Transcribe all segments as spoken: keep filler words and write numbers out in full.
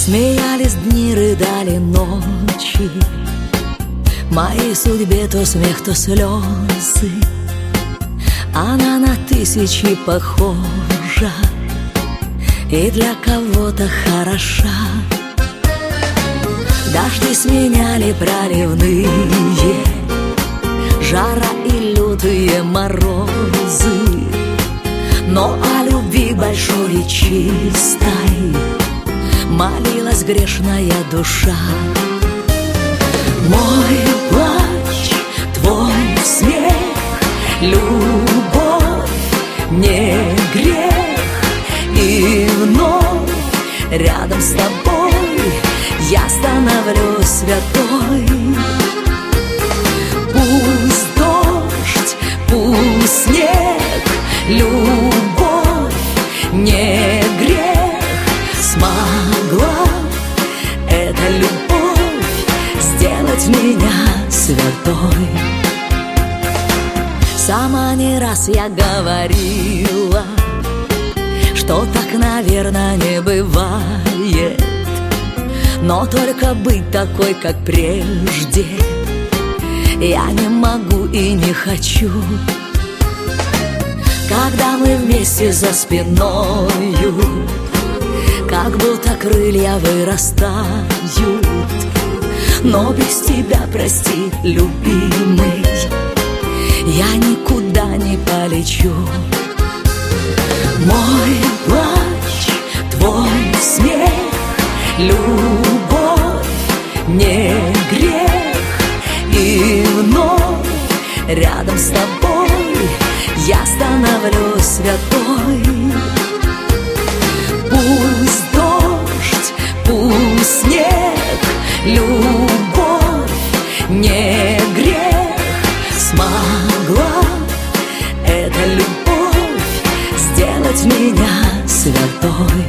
Смеялись дни, рыдали ночи, моей судьбе то смех, то слезы. Она на тысячи похожа и для кого-то хороша. Дожди сменяли проливные, жара и лютые морозы, но о любви большой и чистой молилась грешная душа. Мой плач, твой смех, любовь не грех, и вновь рядом с тобой я становлюсь святой. Пусть дождь, пусть снег, любовь не грех, смогла эта любовь сделать меня святой. Сама не раз я говорила, что так, наверное, не бывает, но только быть такой, как прежде, я не могу и не хочу. Когда мы вместе за спиною, как будто крылья вырастают, но без тебя, прости, любимый, я никуда не полечу. Мой плач, твой смех, любовь не грех, и вновь рядом с тобой я становлюсь святой. Пусть дождь, пусть снег, любовь не грех, смогла эта любовь сделать меня святой.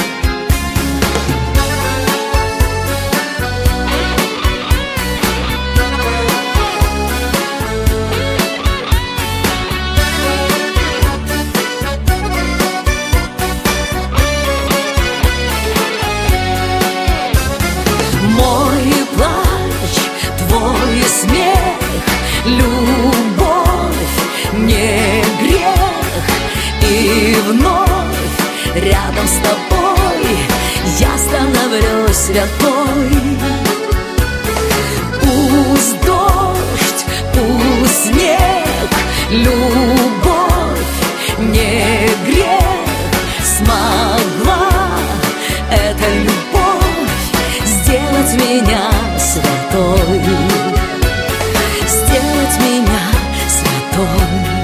Мой плач, твой смех, любовь не грех, и вновь рядом с тобой я становлюсь святой. Пусть дождь, пусть снег, любовь не грех, смогла эта любовь сделать меня святой, сделать меня святой.